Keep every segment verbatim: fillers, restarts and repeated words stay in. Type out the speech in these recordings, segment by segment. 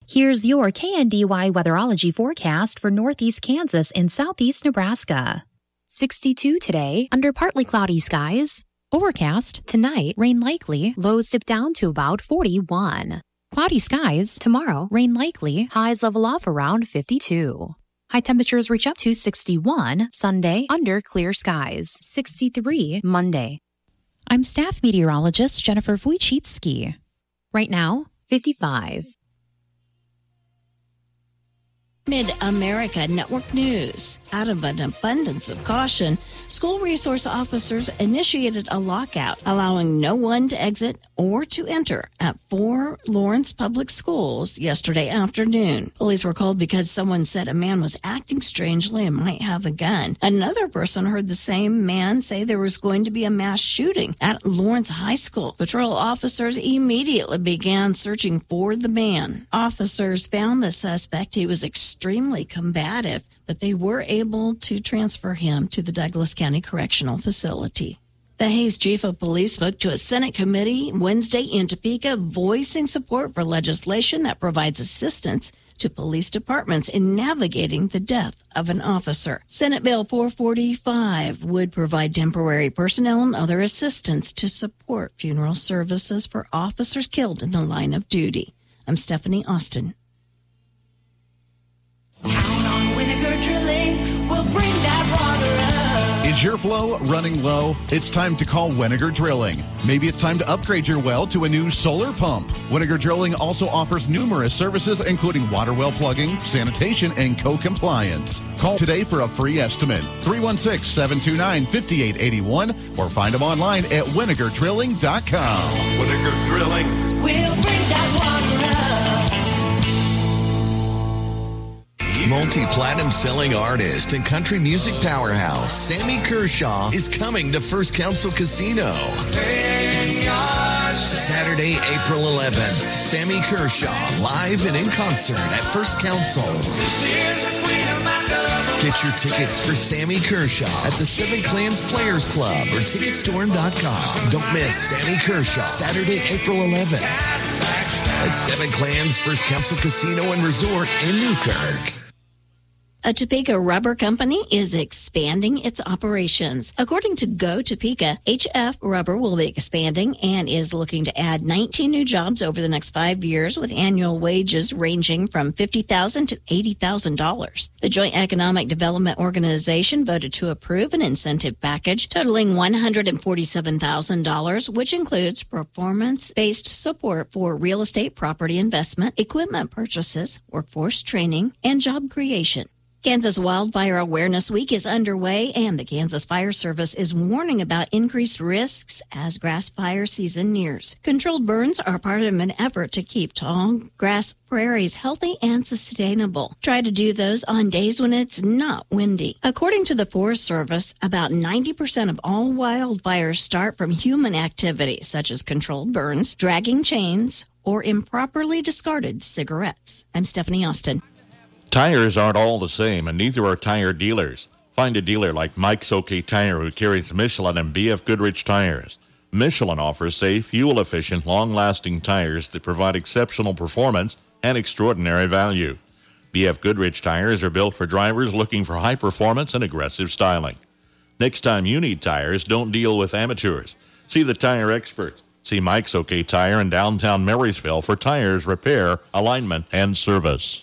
Here's your K N D Y weatherology forecast for northeast Kansas and southeast Nebraska. sixty-two today, under partly cloudy skies. Overcast, tonight, rain likely, lows dip down to about forty-one. Cloudy skies, tomorrow, rain likely, highs level off around fifty-two. High temperatures reach up to sixty-one, Sunday, under clear skies, sixty-three, Monday. I'm staff meteorologist Jennifer Wojcicki. Right now, fifty-five. Mid-America Network News. Out of an abundance of caution, school resource officers initiated a lockout, allowing no one to exit or to enter at four Lawrence Public Schools yesterday afternoon. Police were called because someone said a man was acting strangely and might have a gun. Another person heard the same man say there was going to be a mass shooting at Lawrence High School. Patrol officers immediately began searching for the man. Officers found the suspect. He was extremely extremely combative, but they were able to transfer him to the Douglas County Correctional Facility. The Hays Chief of Police spoke to a Senate committee Wednesday in Topeka, voicing support for legislation that provides assistance to police departments in navigating the death of an officer. Senate Bill four forty-five would provide temporary personnel and other assistance to support funeral services for officers killed in the line of duty. I'm Stephanie Austin. Count on Vinegar Drilling, we'll bring that water up. Is your flow running low? It's time to call Vinegar Drilling. Maybe it's time to upgrade your well to a new solar pump. Vinegar Drilling also offers numerous services, including water well plugging, sanitation, and co-compliance. Call today for a free estimate. three one six, seven two nine, five eight eight one or find them online at vinegar drilling dot com. Vinegar Drilling, we'll bring that water up. Multi-platinum selling artist and country music powerhouse Sammy Kershaw is coming to First Council Casino. Saturday, April eleventh, Sammy Kershaw live and in concert at First Council. Get your tickets for Sammy Kershaw at the Seven Clans Players Club or ticket storm dot com. Don't miss Sammy Kershaw, Saturday, April eleventh at Seven Clans First Council Casino and Resort in Newkirk. A Topeka rubber company is expanding its operations. According to Go Topeka, H F Rubber will be expanding and is looking to add nineteen new jobs over the next five years with annual wages ranging from fifty thousand dollars to eighty thousand dollars. The Joint Economic Development Organization voted to approve an incentive package totaling one hundred forty-seven thousand dollars, which includes performance-based support for real estate property investment, equipment purchases, workforce training, and job creation. Kansas Wildfire Awareness Week is underway, and the Kansas Fire Service is warning about increased risks as grass fire season nears. Controlled burns are part of an effort to keep tall grass prairies healthy and sustainable. Try to do those on days when it's not windy. According to the Forest Service, about ninety percent of all wildfires start from human activities, such as controlled burns, dragging chains, or improperly discarded cigarettes. I'm Stephanie Austin. Tires aren't all the same, and neither are tire dealers. Find a dealer like Mike's OK Tire who carries Michelin and B F Goodrich tires. Michelin offers safe, fuel-efficient, long-lasting tires that provide exceptional performance and extraordinary value. B F Goodrich tires are built for drivers looking for high performance and aggressive styling. Next time you need tires, don't deal with amateurs. See the tire experts. See Mike's OK Tire in downtown Marysville for tires, repair, alignment, and service.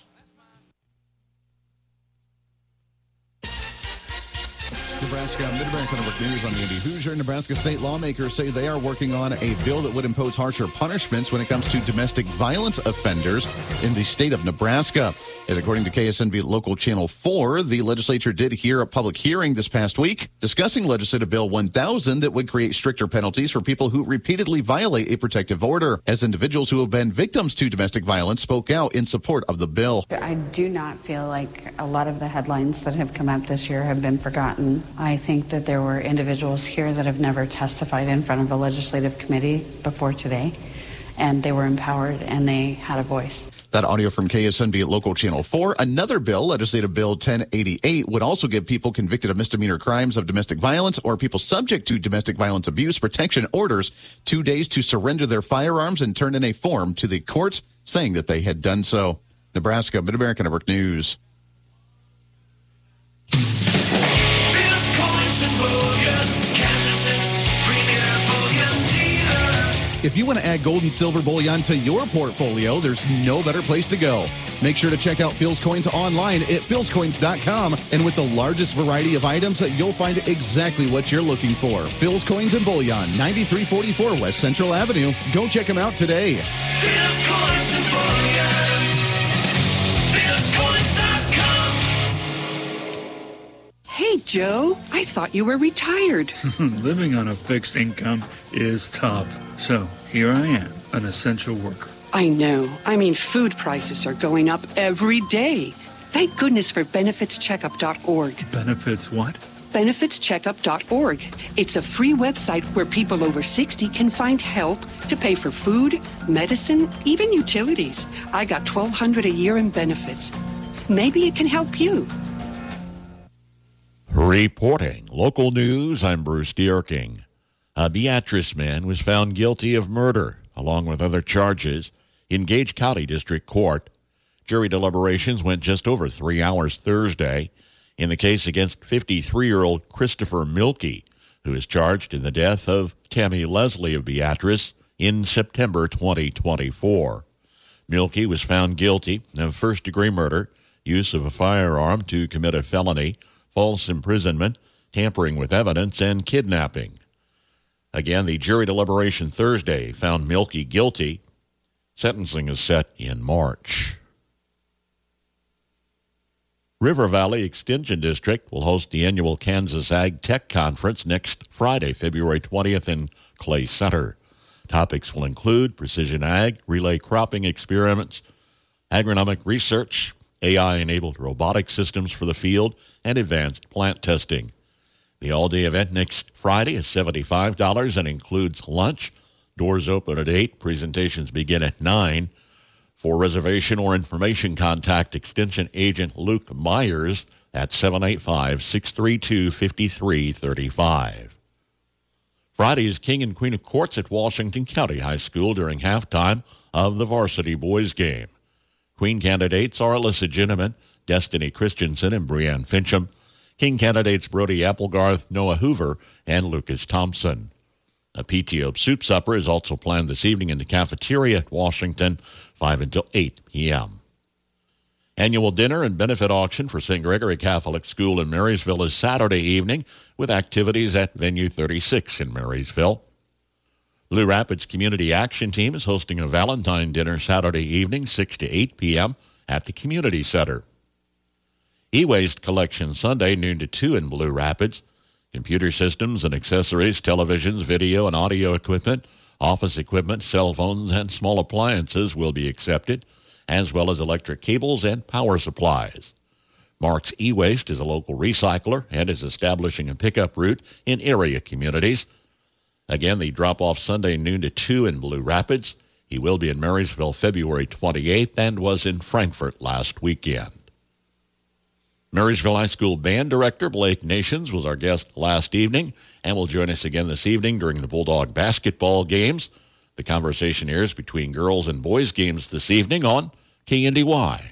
Nebraska, Mid-America Network News on the Indy Hoosier. Nebraska state lawmakers say they are working on a bill that would impose harsher punishments when it comes to domestic violence offenders in the state of Nebraska. And according to K S N B Local Channel four, the legislature did hear a public hearing this past week discussing Legislative Bill one thousand that would create stricter penalties for people who repeatedly violate a protective order, as individuals who have been victims to domestic violence spoke out in support of the bill. I do not feel like a lot of the headlines that have come up this year have been forgotten. I think that there were individuals here that have never testified in front of a legislative committee before today, and they were empowered and they had a voice. That audio from K S N B at Local Channel four. Another bill, Legislative Bill ten eighty-eight, would also give people convicted of misdemeanor crimes of domestic violence or people subject to domestic violence abuse protection orders two days to surrender their firearms and turn in a form to the courts saying that they had done so. Nebraska Mid-America Network News. Phil's Coins and Bullion, Kansas City's premier bullion dealer. If you want to add gold and silver bullion to your portfolio, there's no better place to go. Make sure to check out Phil's Coins online at phils coins dot com. And with the largest variety of items, you'll find exactly what you're looking for. Phil's Coins and Bullion, ninety-three forty-four West Central Avenue. Go check them out today. Phil's Coins and Bullion, phils coins dot com. Hey, Joe, I thought you were retired. Living on a fixed income is tough. So here I am, an essential worker. I know. I mean, food prices are going up every day. Thank goodness for benefits checkup dot org. Benefits what? benefits checkup dot org. It's a free website where people over sixty can find help to pay for food, medicine, even utilities. I got twelve hundred dollars a year in benefits. Maybe it can help you. Reporting local news, I'm Bruce Dierking. A Beatrice man was found guilty of murder, along with other charges, in Gage County District Court. Jury deliberations went just over three hours Thursday in the case against fifty-three-year-old Christopher Milkey, who is charged in the death of Tammy Leslie of Beatrice in September twenty twenty-four. Milkey was found guilty of first-degree murder, use of a firearm to commit a felony, false imprisonment, tampering with evidence, and kidnapping. Again, the jury deliberation Thursday found Milkey guilty. Sentencing is set in March. River Valley Extension District will host the annual Kansas Ag Tech Conference next Friday, February twentieth in Clay Center. Topics will include precision ag, relay cropping experiments, agronomic research, A I-enabled robotic systems for the field, and advanced plant testing. The all-day event next Friday is seventy-five dollars and includes lunch. Doors open at eight. Presentations begin at nine. For reservation or information, contact Extension Agent Luke Myers at seven eight five, six three two, five three three five. Friday is King and Queen of Courts at Washington County High School during halftime of the varsity boys game. Queen candidates are Alyssa Ginneman, Destiny Christensen, and Brianne Fincham. King candidates Brody Applegarth, Noah Hoover, and Lucas Thompson. A P T O soup supper is also planned this evening in the cafeteria at Washington, five until eight p.m. Annual dinner and benefit auction for Saint Gregory Catholic School in Marysville is Saturday evening with activities at Venue thirty-six in Marysville. Blue Rapids Community Action Team is hosting a Valentine dinner Saturday evening, six to eight p.m. at the Community Center. E-Waste Collection Sunday, noon to two in Blue Rapids. Computer systems and accessories, televisions, video and audio equipment, office equipment, cell phones, and small appliances will be accepted, as well as electric cables and power supplies. Mark's E-Waste is a local recycler and is establishing a pickup route in area communities. Again, the drop-off Sunday, noon to two in Blue Rapids. He will be in Marysville February twenty-eighth and was in Frankfort last weekend. Marysville High School Band Director Blake Nations was our guest last evening and will join us again this evening during the Bulldog basketball games. The conversation airs between girls and boys games this evening on K N D Y.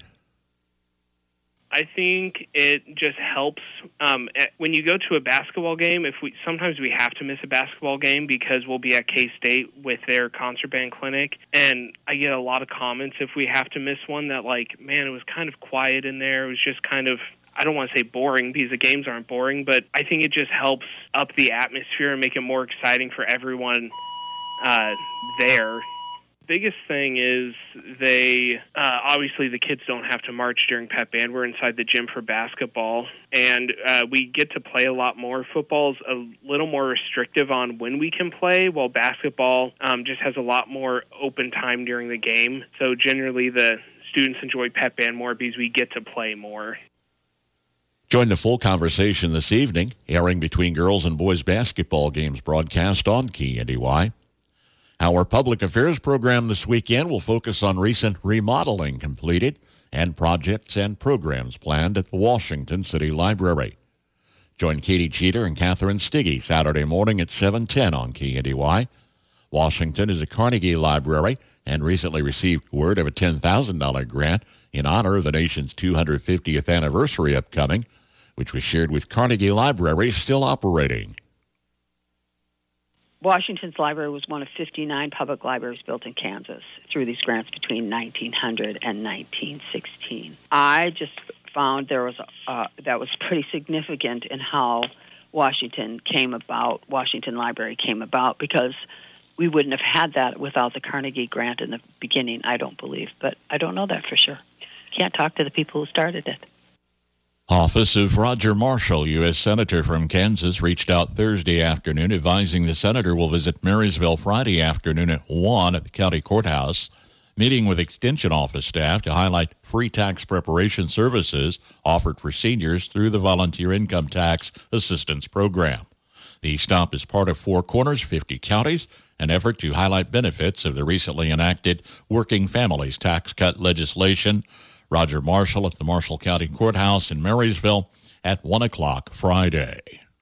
I think it just helps um, when you go to a basketball game. If we sometimes we have to miss a basketball game because we'll be at K-State with their concert band clinic, and I get a lot of comments if we have to miss one that, like, man, it was kind of quiet in there. It was just kind of, I don't want to say boring because the games aren't boring, but I think it just helps up the atmosphere and make it more exciting for everyone uh, there. Biggest thing is they, uh, obviously the kids don't have to march during pep band. We're inside the gym for basketball, and uh, we get to play a lot more. Football's a little more restrictive on when we can play, while basketball um, just has a lot more open time during the game. So generally the students enjoy pep band more because we get to play more. Join the full conversation this evening, airing between girls and boys basketball games broadcast on K N D Y. Our public affairs program this weekend will focus on recent remodeling completed and projects and programs planned at the Washington City Library. Join Katie Cheater and Catherine Stiggy Saturday morning at seven ten on K N D Y. Washington is a Carnegie Library and recently received word of a ten thousand dollars grant in honor of the nation's two hundred fiftieth anniversary upcoming, which was shared with Carnegie Library, still operating. Washington's library was one of fifty-nine public libraries built in Kansas through these grants between nineteen hundred and nineteen sixteen. I just found there was uh, that was pretty significant in how Washington came about, Washington Library came about, because we wouldn't have had that without the Carnegie grant in the beginning, I don't believe. But I don't know that for sure. Can't talk to the people who started it. Office of Roger Marshall, U S Senator from Kansas, reached out Thursday afternoon advising the senator will visit Marysville Friday afternoon at one at the county courthouse, meeting with Extension Office staff to highlight free tax preparation services offered for seniors through the Volunteer Income Tax Assistance Program. The stop is part of Four Corners, fifty counties, an effort to highlight benefits of the recently enacted Working Families Tax Cut legislation. Roger Marshall at the Marshall County Courthouse in Marysville at one o'clock Friday.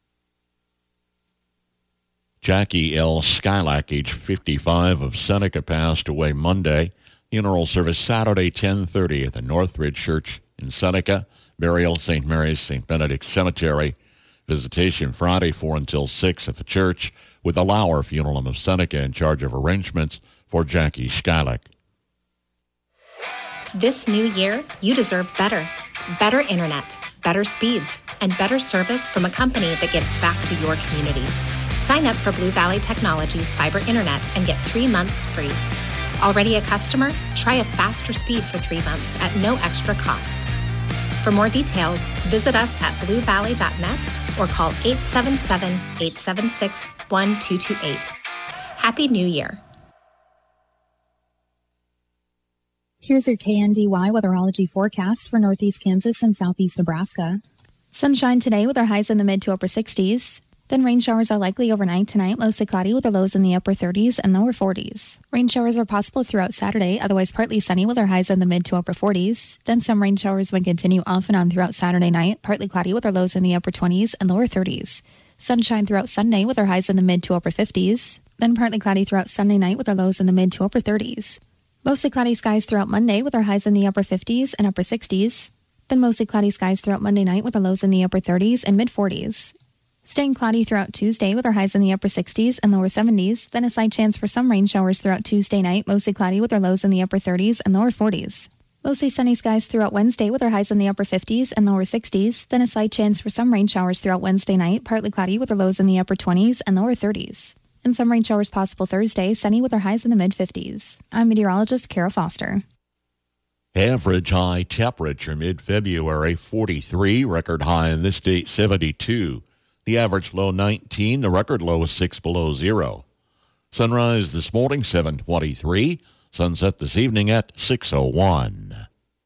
Jackie L. Skylack, age fifty-five, of Seneca, passed away Monday. Funeral service Saturday, ten thirty at the Northridge Church in Seneca. Burial, Saint Mary's, Saint Benedict Cemetery. Visitation Friday, four until six at the church, with the Lauer Funeral Home of Seneca in charge of arrangements for Jackie Skylack. This new year, you deserve better. Better internet, better speeds, and better service from a company that gives back to your community. Sign up for Blue Valley Technologies fiber internet and get three months free. Already a customer? Try a faster speed for three months at no extra cost. For more details, visit us at blue valley dot net or call eight seven seven, eight seven six, one two two eight. Happy New Year. Here's your K N D Y weatherology forecast for northeast Kansas and southeast Nebraska. Sunshine today with our highs in the mid to upper sixties. Then rain showers are likely overnight tonight, mostly cloudy with the lows in the upper thirties and lower forties. Rain showers are possible throughout Saturday, otherwise partly sunny with our highs in the mid to upper forties. Then some rain showers will continue off and on throughout Saturday night, partly cloudy with our lows in the upper twenties and lower thirties. Sunshine throughout Sunday with our highs in the mid to upper fifties. Then partly cloudy throughout Sunday night with our lows in the mid to upper thirties. Mostly cloudy skies throughout Monday with our highs in the upper fifties and upper sixties. Then mostly cloudy skies throughout Monday night with our lows in the upper thirties and mid forties. Staying cloudy throughout Tuesday with our highs in the upper sixties and lower seventies. Then a slight chance for some rain showers throughout Tuesday night, mostly cloudy with our lows in the upper thirties and lower forties. Mostly sunny skies throughout Wednesday with our highs in the upper fifties and lower sixties. Then a slight chance for some rain showers throughout Wednesday night, partly cloudy with our lows in the upper twenties and lower thirties. And some rain showers possible Thursday, sunny with our highs in the mid-fifties. I'm meteorologist Kara Foster. Average high temperature mid-February, forty-three. Record high in this date, seventy-two. The average low, nineteen. The record low is six below zero. Sunrise this morning, seven twenty-three. Sunset this evening at six oh one.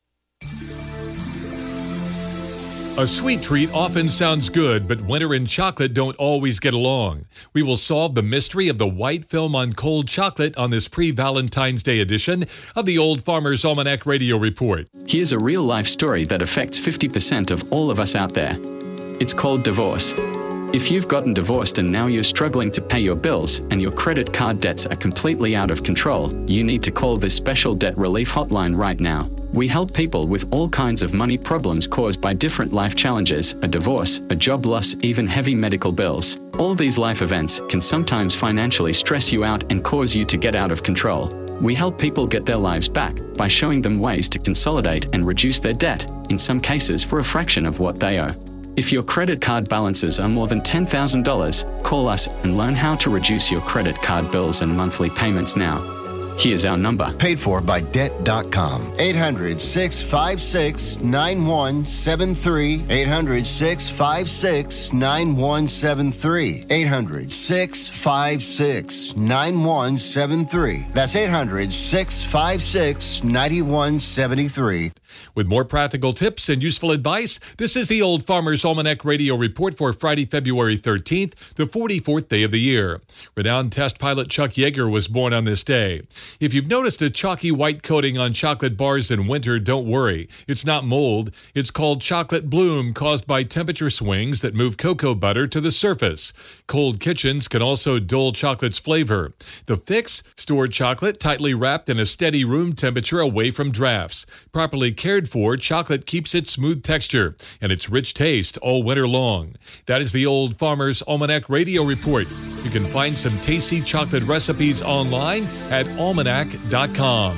A sweet treat often sounds good, but winter and chocolate don't always get along. We will solve the mystery of the white film on cold chocolate on this pre-Valentine's Day edition of the Old Farmer's Almanac Radio Report. Here's a real-life story that affects fifty percent of all of us out there. It's called divorce. If you've gotten divorced and now you're struggling to pay your bills and your credit card debts are completely out of control, you need to call this special debt relief hotline right now. We help people with all kinds of money problems caused by different life challenges, a divorce, a job loss, even heavy medical bills. All these life events can sometimes financially stress you out and cause you to get out of control. We help people get their lives back by showing them ways to consolidate and reduce their debt, in some cases for a fraction of what they owe. If your credit card balances are more than ten thousand dollars, call us and learn how to reduce your credit card bills and monthly payments now. Here's our number. Paid for by debt dot com. eight hundred, six five six, nine one seven three. eight hundred, six five six, nine one seven three. eight hundred, six five six, nine one seven three. That's eight hundred, six five six, nine one seven three. With more practical tips and useful advice, this is the Old Farmer's Almanac Radio Report for Friday, February thirteenth, the forty-fourth day of the year. Renowned test pilot Chuck Yeager was born on this day. If you've noticed a chalky white coating on chocolate bars in winter, don't worry. It's not mold. It's called chocolate bloom, caused by temperature swings that move cocoa butter to the surface. Cold kitchens can also dull chocolate's flavor. The fix? Store chocolate tightly wrapped in a steady room temperature away from drafts. Properly cared for, chocolate keeps its smooth texture and its rich taste all winter long. That is the Old Farmer's Almanac Radio Report. You can find some tasty chocolate recipes online at almanac dot com.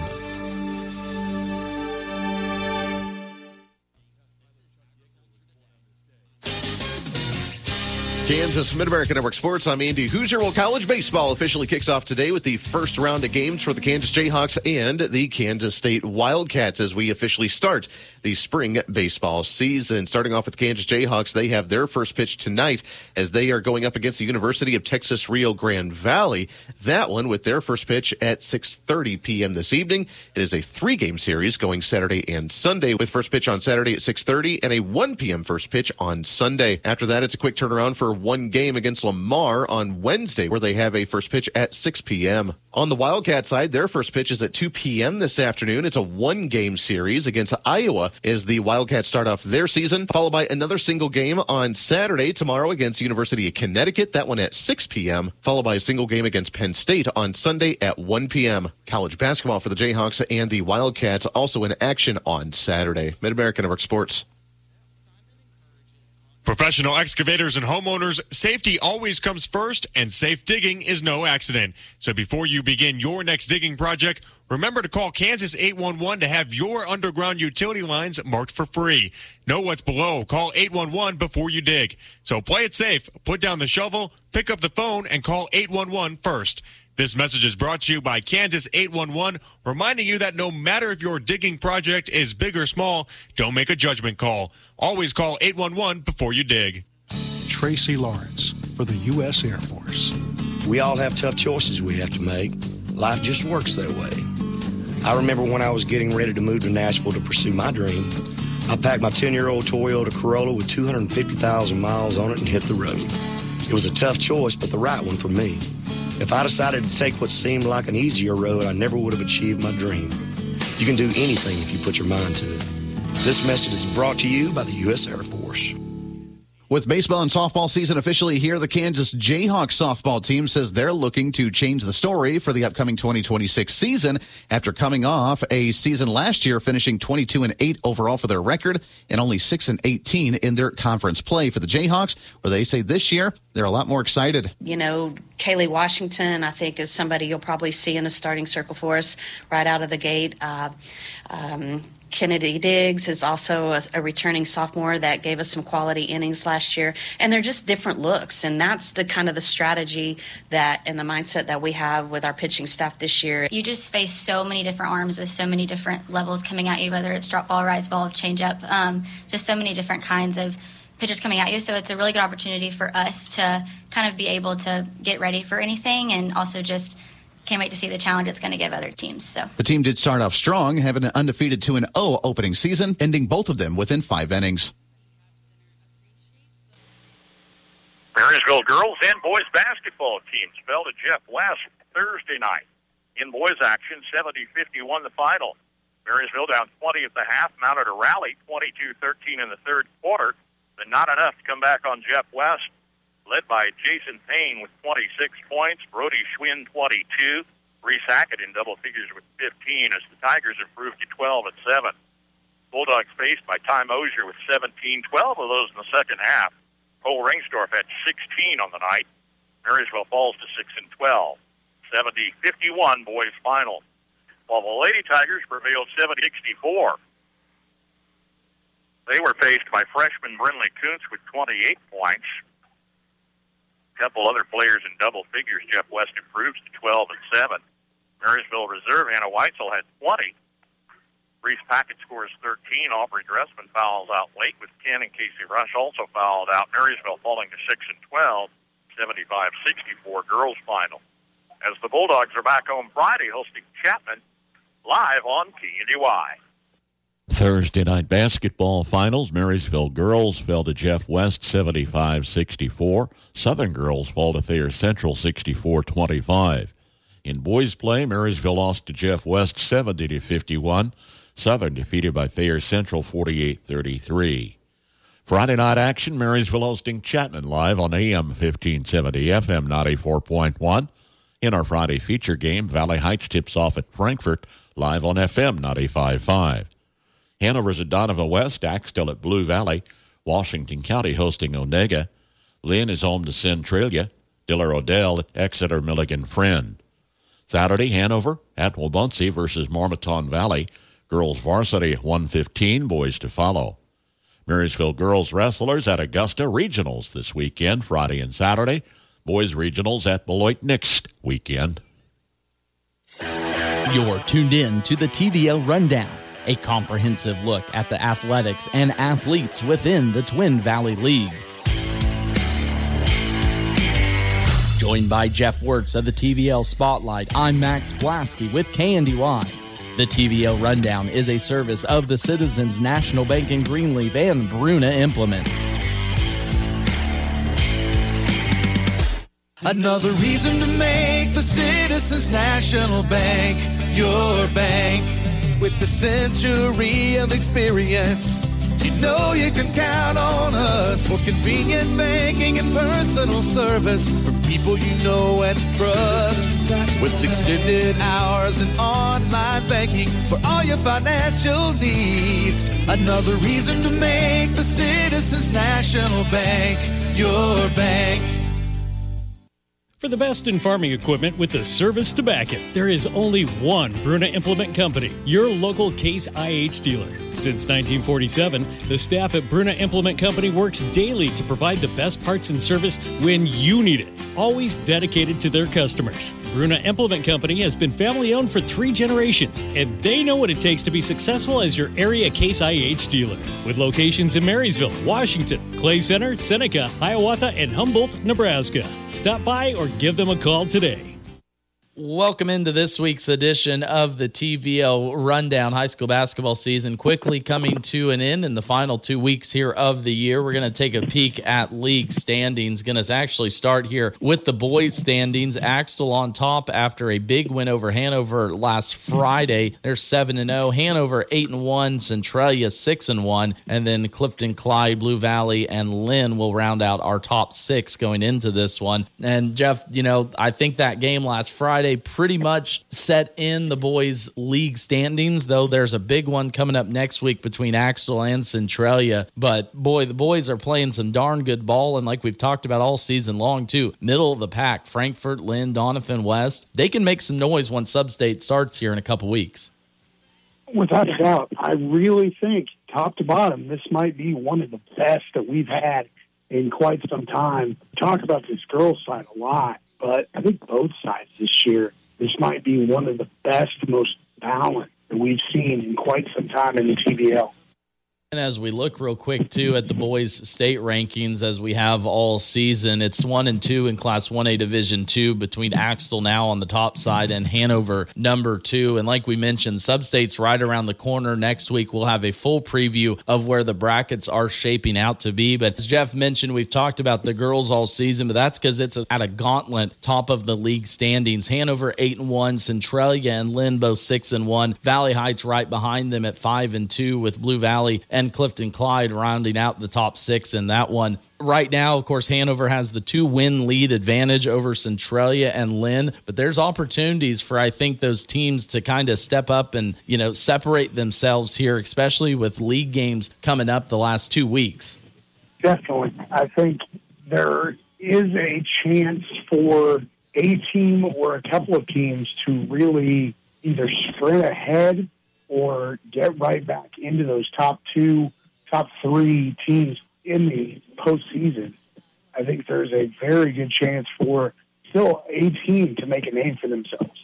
Kansas Mid-America Network Sports. I'm Andy Hoosier. Well, college baseball officially kicks off today with the first round of games for the Kansas Jayhawks and the Kansas State Wildcats as we officially start the spring baseball season. Starting off with the Kansas Jayhawks, they have their first pitch tonight as they are going up against the University of Texas Rio Grande Valley. That one with their first pitch at six thirty p.m. this evening. It is a three-game series going Saturday and Sunday with first pitch on Saturday at six thirty and a one p.m. first pitch on Sunday. After that, it's a quick turnaround for one game against Lamar on Wednesday, where they have a first pitch at six p.m. On the Wildcat side, their first pitch is at two p.m. this afternoon. It's a one-game series against Iowa as the Wildcats start off their season, followed by another single game on Saturday tomorrow against University of Connecticut, that one at six p.m., followed by a single game against Penn State on Sunday at one p.m. College basketball for the Jayhawks and the Wildcats also in action on Saturday. Mid-America Network Sports. Professional excavators and homeowners, safety always comes first, and safe digging is no accident. So before you begin your next digging project, remember to call Kansas eight one one to have your underground utility lines marked for free. Know what's below. Call eight one one before you dig. So play it safe. Put down the shovel, pick up the phone, and call eight one one first. This message is brought to you by Kansas eight one one, reminding you that no matter if your digging project is big or small, don't make a judgment call. Always call eight one one before you dig. Tracy Lawrence for the U S Air Force. We all have tough choices we have to make. Life just works that way. I remember when I was getting ready to move to Nashville to pursue my dream, I packed my ten-year-old Toyota Corolla with two hundred fifty thousand miles on it and hit the road. It was a tough choice, but the right one for me. If I decided to take what seemed like an easier road, I never would have achieved my dream. You can do anything if you put your mind to it. This message is brought to you by the U S Air Force. With baseball and softball season officially here, the Kansas Jayhawks softball team says they're looking to change the story for the upcoming twenty twenty-six season after coming off a season last year finishing twenty-two and eight overall for their record and only six and eighteen in their conference play for the Jayhawks, where they say this year they're a lot more excited. You know, Kaylee Washington, I think, is somebody you'll probably see in the starting circle for us right out of the gate. Uh, um, Kennedy Diggs is also a, a returning sophomore that gave us some quality innings last year, and they're just different looks, and that's the kind of the strategy that and the mindset that we have with our pitching staff this year. You just face so many different arms with so many different levels coming at you, whether it's drop ball, rise ball, change up, um, just so many different kinds of pitchers coming at you. So it's a really good opportunity for us to kind of be able to get ready for anything, and also just can't wait to see the challenge it's going to give other teams. So the team did start off strong, having an undefeated two and oh opening season, ending both of them within five innings. Marysville girls and boys basketball teams fell to Jeff West Thursday night. In boys action, seventy fifty-one the final. Marysville down twenty at the half, mounted a rally, twenty-two thirteen in the third quarter, but not enough to come back on Jeff West. Led by Jason Payne with twenty-six points, Brody Schwinn twenty-two, Reese Hackett in double figures with fifteen as the Tigers improved to twelve and seven. Bulldogs faced by Ty Mosier with seventeen, twelve of those in the second half. Cole Ringsdorf had sixteen on the night. Marysville falls to six and twelve. seventy fifty-one boys final. While the Lady Tigers prevailed seventy sixty-four. They were faced by freshman Brinley Kuntz with twenty-eight points. Couple other players in double figures. Jeff West improves to twelve and seven. Marysville reserve Anna Weitzel had twenty. Reese Packett scores thirteen. Aubrey Dressman fouls out late with ten, and Casey Rush also fouled out. Marysville falling to six and twelve, seventy-five sixty-four girls final. As the Bulldogs are back home Friday hosting Chapman live on K N D Y. Thursday night basketball finals. Marysville girls fell to Jeff West seventy-five sixty-four. Southern girls fall to Thayer Central sixty-four twenty-five. In boys play, Marysville lost to Jeff West seventy to fifty-one. Southern defeated by Thayer Central forty-eight thirty-three. Friday night action, Marysville hosting Chapman live on A M fifteen seventy, F M ninety-four point one. In our Friday feature game, Valley Heights tips off at Frankfort live on F M ninety-five point five. Hanover's at Donovan West, Axtell at Blue Valley. Washington County hosting Onega. Lynn is home to Centralia. Diller Odell at Exeter Milligan Friend. Saturday, Hanover at Wabaunsee versus Marmaton Valley. Girls varsity at one fifteen, boys to follow. Marysville girls wrestlers at Augusta Regionals this weekend, Friday and Saturday. Boys regionals at Beloit next weekend. You're tuned in to the T V L Rundown, a comprehensive look at the athletics and athletes within the Twin Valley League. Joined by Jeff Wirtz of the T V L Spotlight, I'm Max Blasky with K N D Y. The T V L Rundown is a service of the Citizens National Bank in Greenleaf and Bruna Implement. Another reason to make the Citizens National Bank your bank. With the century of experience, you know you can count on us for convenient banking and personal service from people you know and trust. With extended hours and online banking for all your financial needs. Another reason to make the Citizens National Bank your bank. For the best in farming equipment with the service to back it, there is only one Bruna Implement Company, your local Case I H dealer. Since nineteen forty-seven, the staff at Bruna Implement Company works daily to provide the best parts and service when you need it, always dedicated to their customers. Bruna Implement Company has been family-owned for three generations, and they know what it takes to be successful as your area Case I H dealer. With locations in Marysville, Washington, Clay Center, Seneca, Hiawatha, and Humboldt, Nebraska. Stop by or give them a call today. Welcome into this week's edition of the T V L Rundown. High school basketball season quickly coming to an end in the final two weeks here of the year. We're going to take a peek at league standings. Going to actually start here with the boys standings. Axtell on top after a big win over Hanover last Friday. They're seven and oh. Hanover eight and one. Centralia six and one. And then Clifton, Clyde, Blue Valley, and Lynn will round out our top six going into this one. And Jeff, you know, I think that game last Friday pretty much set in the boys' league standings, though there's a big one coming up next week between Axtell and Centralia. But, boy, the boys are playing some darn good ball, and like we've talked about all season long, too, middle of the pack, Frankfort, Lynn, Donovan West, they can make some noise when Sub-State starts here in a couple weeks. Without a doubt, I really think, top to bottom, this might be one of the best that we've had in quite some time. Talk about this girls' side a lot. But I think both sides this year, this might be one of the best, most balanced that we've seen in quite some time in the T V L. And as we look real quick, too, at the boys' state rankings, as we have all season, it's one and two in Class one A Division two between Axtell now on the top side and Hanover number two. And like we mentioned, Sub-State's right around the corner. Next week, we'll have a full preview of where the brackets are shaping out to be. But as Jeff mentioned, we've talked about the girls all season, but that's because it's at a gauntlet top of the league standings. Hanover eight and one, Centralia and Lynn both six and one. Valley Heights right behind them at five and two with Blue Valley and Clifton Clyde rounding out the top six in that one. Right now, of course, Hanover has the two-win lead advantage over Centralia and Lynn, but there's opportunities for, I think, those teams to kind of step up and, you know, separate themselves here, especially with league games coming up the last two weeks. Definitely. I think there is a chance for a team or a couple of teams to really either sprint ahead or get right back into those top two, top three teams in the postseason. I think there's a very good chance for still a team to make a name for themselves.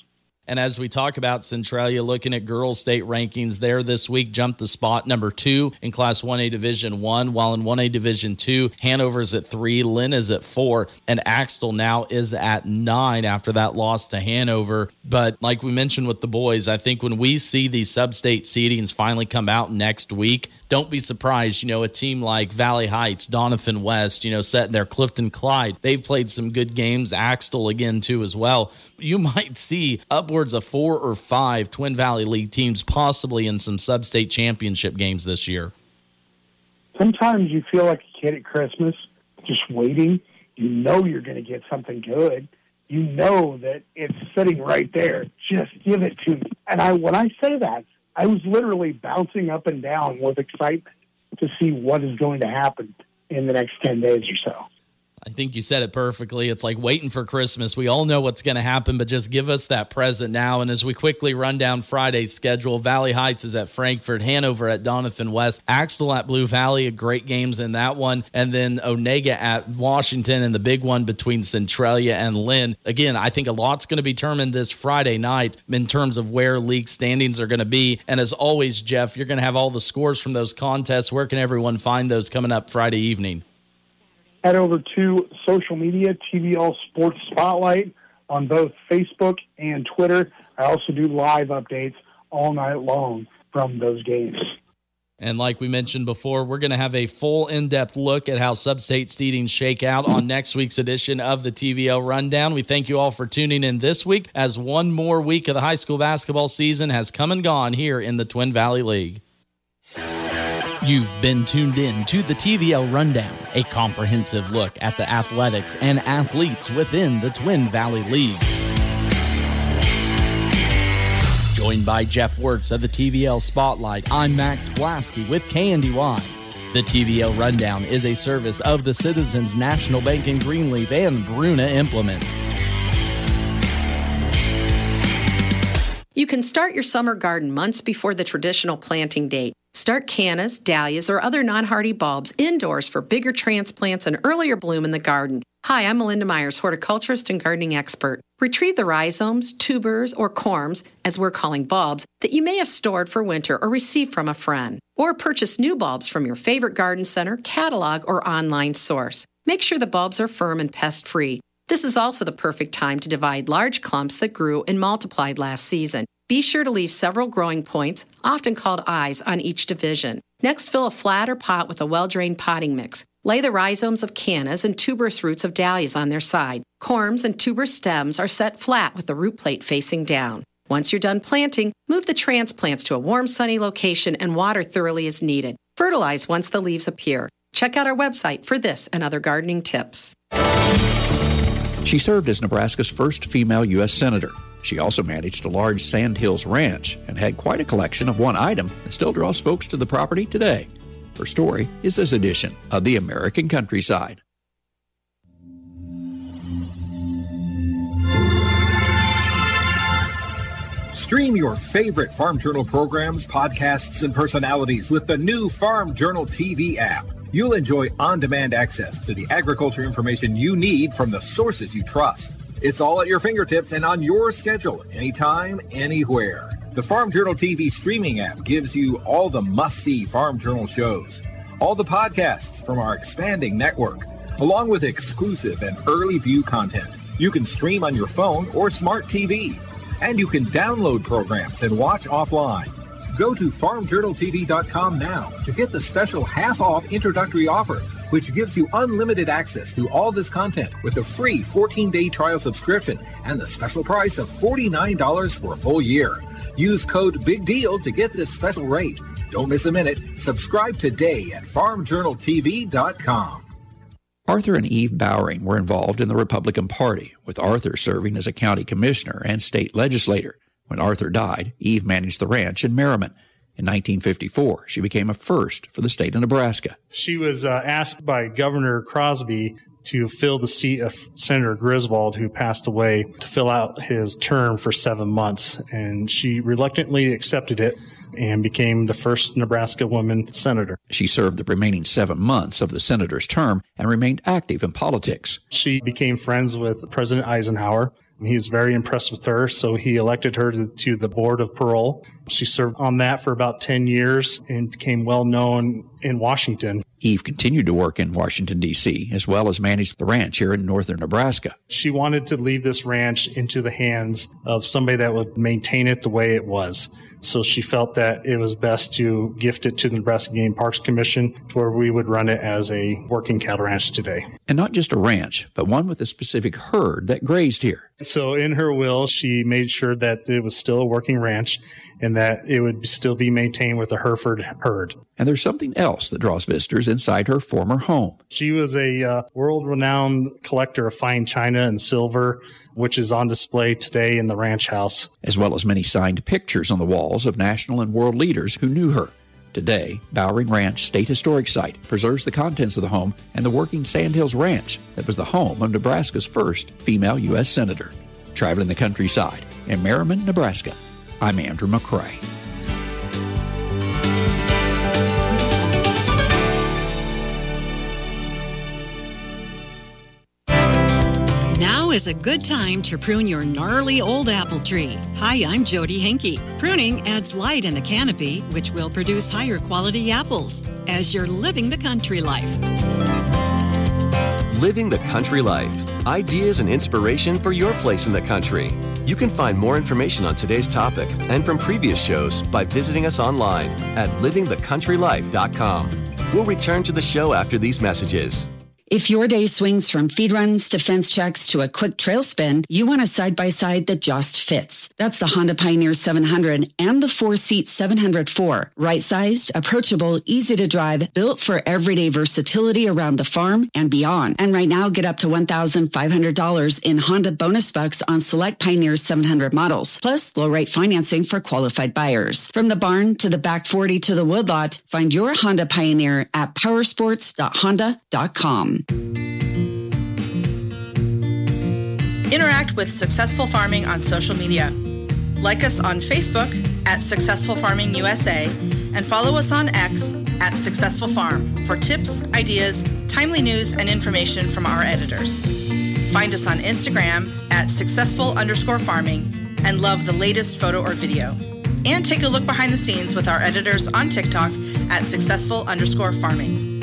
And as we talk about Centralia, looking at girls' state rankings there this week, jumped the spot number two in Class one A Division one, while in one A Division two, Hanover's at three, Lynn is at four, and Axtell now is at nine after that loss to Hanover. But like we mentioned with the boys, I think when we see these sub-state seedings finally come out next week, don't be surprised, you know, a team like Valley Heights, Doniphan West, you know, setting their Clifton Clyde. They've played some good games. Axtell again, too, as well. You might see upwards of four or five Twin Valley League teams possibly in some sub-state championship games this year. Sometimes you feel like a kid at Christmas, just waiting. You know you're going to get something good. You know that it's sitting right there. Just give it to me. And I, when I say that, I was literally bouncing up and down with excitement to see what is going to happen in the next ten days or so. I think you said it perfectly. It's like waiting for Christmas. We all know what's going to happen, but just give us that present now. And as we quickly run down Friday's schedule, Valley Heights is at Frankfort, Hanover at Doniphan West, Axtell at Blue Valley, great games in that one, and then Onega at Washington and the big one between Centralia and Lynn. Again, I think a lot's going to be determined this Friday night in terms of where league standings are going to be. And as always, Jeff, you're going to have all the scores from those contests. Where can everyone find those coming up Friday evening? Head over to social media, T V L Sports Spotlight on both Facebook and Twitter. I also do live updates all night long from those games. And like we mentioned before, we're going to have a full in-depth look at how sub-state seedings shake out on next week's edition of the T V L Rundown. We thank you all for tuning in this week as one more week of the high school basketball season has come and gone here in the Twin Valley League. You've been tuned in to the T V L Rundown, a comprehensive look at the athletics and athletes within the Twin Valley League. Joined by Jeff Wirtz of the T V L Spotlight, I'm Max Blasky with K N D Y. The T V L Rundown is a service of the Citizens National Bank in Greenleaf and Bruna Implement. You can start your summer garden months before the traditional planting date. Start cannas, dahlias, or other non-hardy bulbs indoors for bigger transplants and earlier bloom in the garden. Hi, I'm Melinda Myers, horticulturist and gardening expert. Retrieve the rhizomes, tubers, or corms, as we're calling bulbs, that you may have stored for winter or received from a friend. Or purchase new bulbs from your favorite garden center, catalog, or online source. Make sure the bulbs are firm and pest-free. This is also the perfect time to divide large clumps that grew and multiplied last season. Be sure to leave several growing points, often called eyes, on each division. Next, fill a flat or pot with a well-drained potting mix. Lay the rhizomes of cannas and tuberous roots of dahlias on their side. Corms and tuberous stems are set flat with the root plate facing down. Once you're done planting, move the transplants to a warm, sunny location and water thoroughly as needed. Fertilize once the leaves appear. Check out our website for this and other gardening tips. She served as Nebraska's first female U S Senator. She also managed a large Sand Hills ranch and had quite a collection of one item that still draws folks to the property today. Her story is this edition of The American Countryside. Stream your favorite Farm Journal programs, podcasts, and personalities with the new Farm Journal T V app. You'll enjoy on-demand access to the agriculture information you need from the sources you trust. It's all at your fingertips and on your schedule, anytime, anywhere. The Farm Journal T V streaming app gives you all the must-see Farm Journal shows, all the podcasts from our expanding network, along with exclusive and early view content. You can stream on your phone or smart T V, and you can download programs and watch offline. Go to farm journal t v dot com now to get the special half-off introductory offer, which gives you unlimited access to all this content with a free fourteen-day trial subscription and the special price of forty-nine dollars for a full year. Use code BIGDEAL to get this special rate. Don't miss a minute. Subscribe today at farm journal t v dot com. Arthur and Eve Bowering were involved in the Republican Party, with Arthur serving as a county commissioner and state legislator. When Arthur died, Eve managed the ranch in Merriman. In nineteen fifty-four, she became a first for the state of Nebraska. She was uh, asked by Governor Crosby to fill the seat of Senator Griswold, who passed away, to fill out his term for seven months. And she reluctantly accepted it and became the first Nebraska woman senator. She served the remaining seven months of the senator's term and remained active in politics. She became friends with President Eisenhower He was very impressed with her, so he elected her to, to the Board of Parole. She served on that for about ten years and became well known in Washington. Eve continued to work in Washington, D C, as well as manage the ranch here in northern Nebraska. She wanted to leave this ranch into the hands of somebody that would maintain it the way it was. So she felt that it was best to gift it to the Nebraska Game Parks Commission, to where we would run it as a working cattle ranch today. And not just a ranch, but one with a specific herd that grazed here. So in her will, she made sure that it was still a working ranch and that it would still be maintained with a Hereford herd. And there's something else that draws visitors inside her former home. She was a uh, world-renowned collector of fine china and silver, which is on display today in the ranch house. As well as many signed pictures on the walls of national and world leaders who knew her. Today, Bowering Ranch State Historic Site preserves the contents of the home and the working Sandhills Ranch that was the home of Nebraska's first female U S Senator. Traveling the countryside in Merriman, Nebraska, I'm Andrew McCrae. Now is a good time to prune your gnarly old apple tree. Hi, I'm Jody Henke. Pruning adds light in the canopy, which will produce higher quality apples as you're living the country life. Living the country life. Ideas and inspiration for your place in the country. You can find more information on today's topic and from previous shows by visiting us online at living the country life dot com. We'll return to the show after these messages. If your day swings from feed runs to fence checks to a quick trail spin, you want a side-by-side that just fits. That's the Honda Pioneer seven hundred and the four-seat seven hundred four. Right-sized, approachable, easy to drive, built for everyday versatility around the farm and beyond. And right now, get up to one thousand five hundred dollars in Honda bonus bucks on select Pioneer seven hundred models, plus low-rate financing for qualified buyers. From the barn to the back forty to the woodlot, find your Honda Pioneer at powersports dot honda dot com. Interact with Successful Farming on social media. Like us on Facebook at Successful Farming U S A and follow us on X at Successful Farm for tips, ideas, timely news, and information from our editors. Find us on Instagram at Successful underscore farming and love the latest photo or video. And take a look behind the scenes with our editors on TikTok at Successful underscore farming.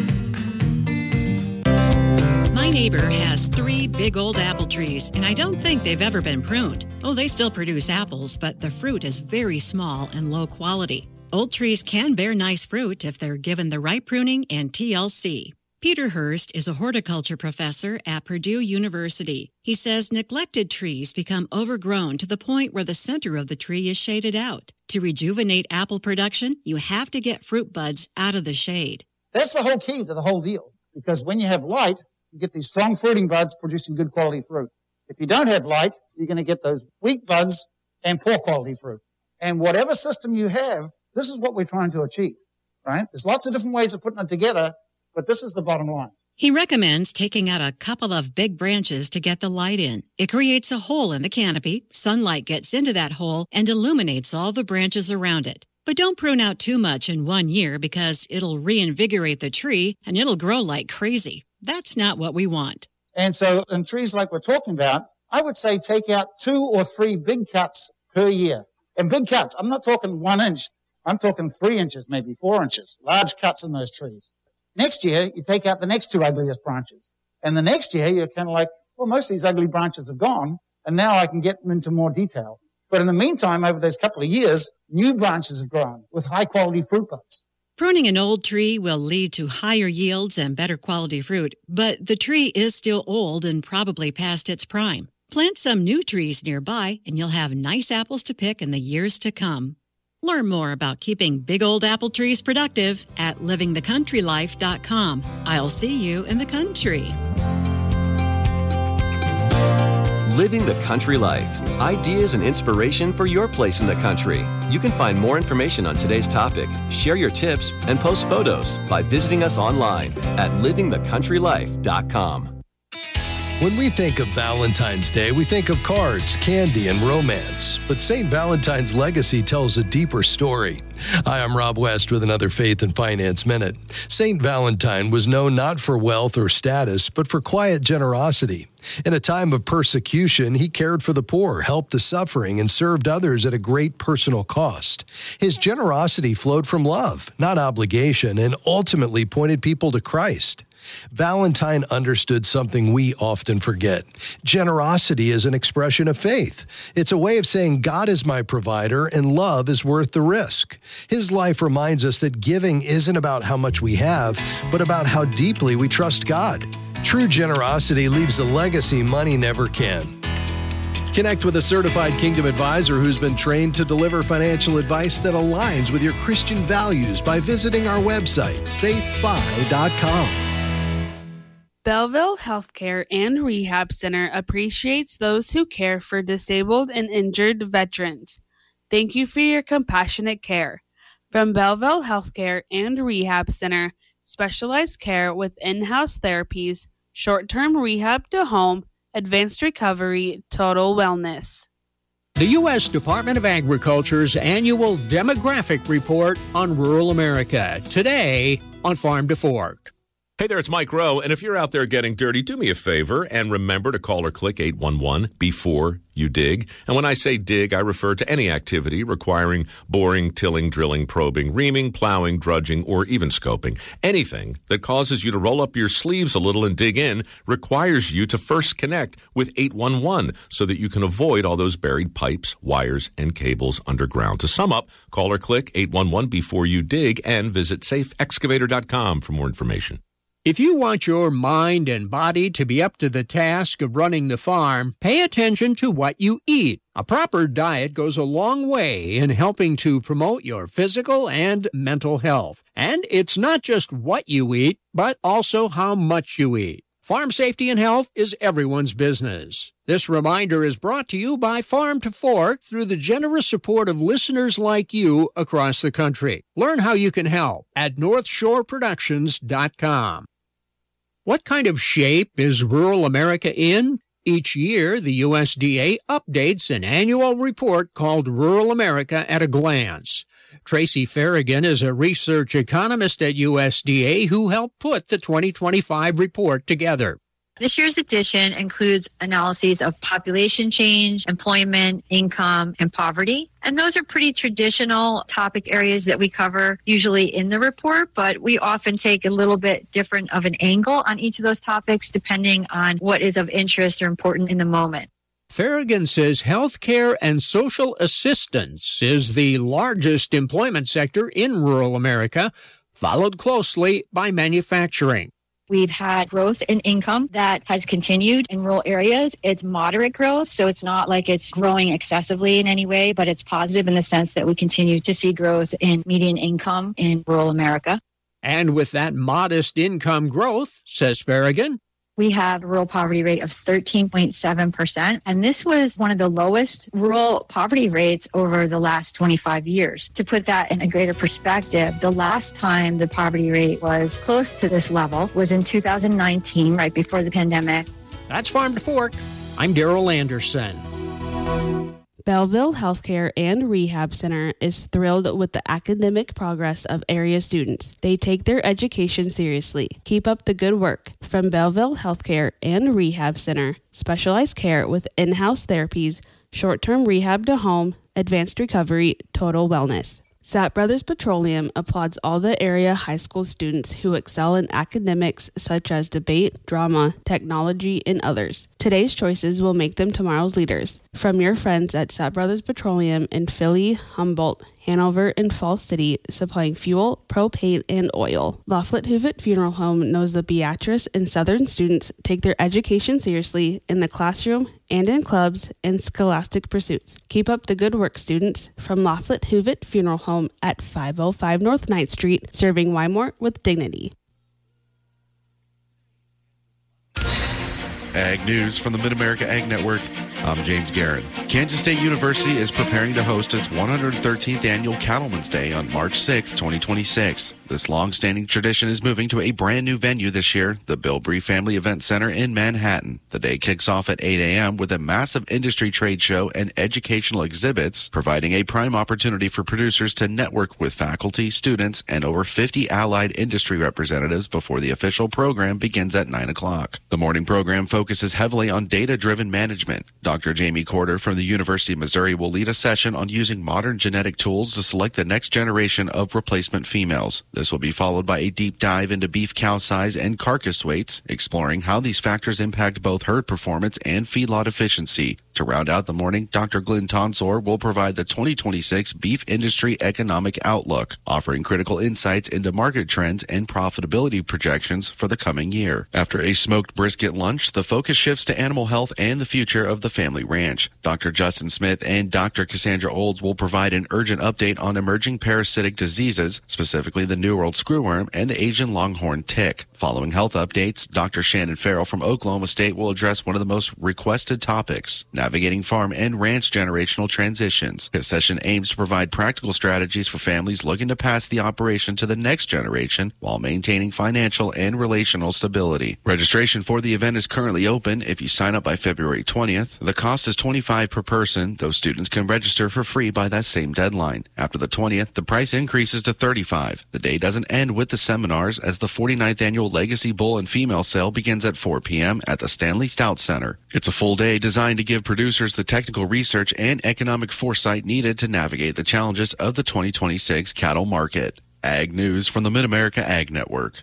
My neighbor has three big old apple trees, and I don't think they've ever been pruned. Oh, they still produce apples, but the fruit is very small and low quality. Old trees can bear nice fruit if they're given the right pruning and T L C. Peter Hurst is a horticulture professor at Purdue University. He says neglected trees become overgrown to the point where the center of the tree is shaded out. To rejuvenate apple production, you have to get fruit buds out of the shade. That's the whole key to the whole deal, because when you have light, you get these strong fruiting buds producing good quality fruit. If you don't have light, you're going to get those weak buds and poor quality fruit. And whatever system you have, this is what we're trying to achieve, right? There's lots of different ways of putting it together, but this is the bottom line. He recommends taking out a couple of big branches to get the light in. It creates a hole in the canopy, sunlight gets into that hole, and illuminates all the branches around it. But don't prune out too much in one year because it'll reinvigorate the tree and it'll grow like crazy. That's not what we want. And so in trees like we're talking about, I would say take out two or three big cuts per year. And big cuts, I'm not talking one inch. I'm talking three inches, maybe four inches, large cuts in those trees. Next year, you take out the next two ugliest branches. And the next year, you're kind of like, well, most of these ugly branches are gone, and now I can get into more detail. But in the meantime, over those couple of years, new branches have grown with high-quality fruit buds. Pruning an old tree will lead to higher yields and better quality fruit, but the tree is still old and probably past its prime. Plant some new trees nearby, and you'll have nice apples to pick in the years to come. Learn more about keeping big old apple trees productive at living the country life dot com. I'll see you in the country. Living the country life. Ideas and inspiration for your place in the country. You can find more information on today's topic, share your tips, and post photos by visiting us online at living the country life dot com. When we think of Valentine's Day, we think of cards, candy, and romance. But Saint Valentine's legacy tells a deeper story. Hi, I'm Rob West with another Faith and Finance Minute. Saint Valentine was known not for wealth or status, but for quiet generosity. In a time of persecution, he cared for the poor, helped the suffering, and served others at a great personal cost. His generosity flowed from love, not obligation, and ultimately pointed people to Christ. Valentine understood something we often forget. Generosity is an expression of faith. It's a way of saying God is my provider and love is worth the risk. His life reminds us that giving isn't about how much we have, but about how deeply we trust God. True generosity leaves a legacy money never can. Connect with a certified Kingdom advisor who's been trained to deliver financial advice that aligns with your Christian values by visiting our website, faith fi dot com. Belleville Healthcare and Rehab Center appreciates those who care for disabled and injured veterans. Thank you for your compassionate care. From Belleville Healthcare and Rehab Center, specialized care with in-house therapies, short-term rehab to home, advanced recovery, total wellness. The U S Department of Agriculture's annual demographic report on rural America, today on Farm to Fork. Hey there, it's Mike Rowe, and if you're out there getting dirty, do me a favor and remember to call or click eight one one before you dig. And when I say dig, I refer to any activity requiring boring, tilling, drilling, probing, reaming, plowing, drudging, or even scoping. Anything that causes you to roll up your sleeves a little and dig in requires you to first connect with eight one one so that you can avoid all those buried pipes, wires, and cables underground. To sum up, call or click eight one one before you dig and visit safe excavator dot com for more information. If you want your mind and body to be up to the task of running the farm, pay attention to what you eat. A proper diet goes a long way in helping to promote your physical and mental health. And it's not just what you eat, but also how much you eat. Farm safety and health is everyone's business. This reminder is brought to you by Farm to Fork through the generous support of listeners like you across the country. Learn how you can help at north shore productions dot com. What kind of shape is rural America in? Each year, the U S D A updates an annual report called Rural America at a Glance. Tracy Farragon is a research economist at U S D A who helped put the twenty twenty-five report together. This year's edition includes analyses of population change, employment, income, and poverty. And those are pretty traditional topic areas that we cover usually in the report, but we often take a little bit different of an angle on each of those topics depending on what is of interest or important in the moment. Farragon says healthcare and social assistance is the largest employment sector in rural America, followed closely by manufacturing. We've had growth in income that has continued in rural areas. It's moderate growth, so it's not like it's growing excessively in any way, but it's positive in the sense that we continue to see growth in median income in rural America. And with that modest income growth, says Farragon, we have a rural poverty rate of thirteen point seven percent, and this was one of the lowest rural poverty rates over the last twenty-five years. To put that in a greater perspective, the last time the poverty rate was close to this level was in two thousand nineteen, right before the pandemic. That's Farm to Fork. I'm Daryl Anderson. Belleville Healthcare and Rehab Center is thrilled with the academic progress of area students. They take their education seriously. Keep up the good work. From Belleville Healthcare and Rehab Center, specialized care with in-house therapies, short-term rehab to home, advanced recovery, total wellness. Sapp Brothers Petroleum applauds all the area high school students who excel in academics such as debate, drama, technology, and others. Today's choices will make them tomorrow's leaders. From your friends at Sapp Brothers Petroleum in Philly, Humboldt, Hanover, and Falls City, supplying fuel, propane, and oil. Laughlin Huvett Funeral Home knows the Beatrice and Southern students take their education seriously in the classroom and in clubs and scholastic pursuits. Keep up the good work, students. From Laughlin Huvett Funeral Home at five oh five North ninth Street, serving Wymore with dignity. Ag News from the Mid-America Ag Network. I'm James Guerin. Kansas State University is preparing to host its one hundred thirteenth Annual Cattlemen's Day on March sixth, twenty twenty-six. This long-standing tradition is moving to a brand new venue this year, the Bill Bree Family Event Center in Manhattan. The day kicks off at eight a.m. with a massive industry trade show and educational exhibits, providing a prime opportunity for producers to network with faculty, students, and over fifty allied industry representatives before the official program begins at nine o'clock. The morning program focuses heavily on data-driven management. Doctor Jamie Corder from the University of Missouri will lead a session on using modern genetic tools to select the next generation of replacement females. This will be followed by a deep dive into beef cow size and carcass weights, exploring how these factors impact both herd performance and feedlot efficiency. To round out the morning, Doctor Glenn Tonsor will provide the twenty twenty-six Beef Industry Economic Outlook, offering critical insights into market trends and profitability projections for the coming year. After a smoked brisket lunch, the focus shifts to animal health and the future of the family ranch. Doctor Justin Smith and Doctor Cassandra Olds will provide an urgent update on emerging parasitic diseases, specifically the New World screwworm and the Asian longhorn tick. Following health updates, Doctor Shannon Farrell from Oklahoma State will address one of the most requested topics, navigating farm and ranch generational transitions. His session aims to provide practical strategies for families looking to pass the operation to the next generation while maintaining financial and relational stability. Registration for the event is currently open. If you sign up by February twentieth, the cost is twenty-five dollars per person, though students can register for free by that same deadline. After the twentieth, the price increases to thirty-five dollars. The day doesn't end with the seminars, as the forty-ninth Annual Legacy Bull and Female Sale begins at four p.m. at the Stanley Stout Center. It's a full day designed to give producers the technical research and economic foresight needed to navigate the challenges of the twenty twenty-six cattle market. Ag News from the Mid-America Ag Network.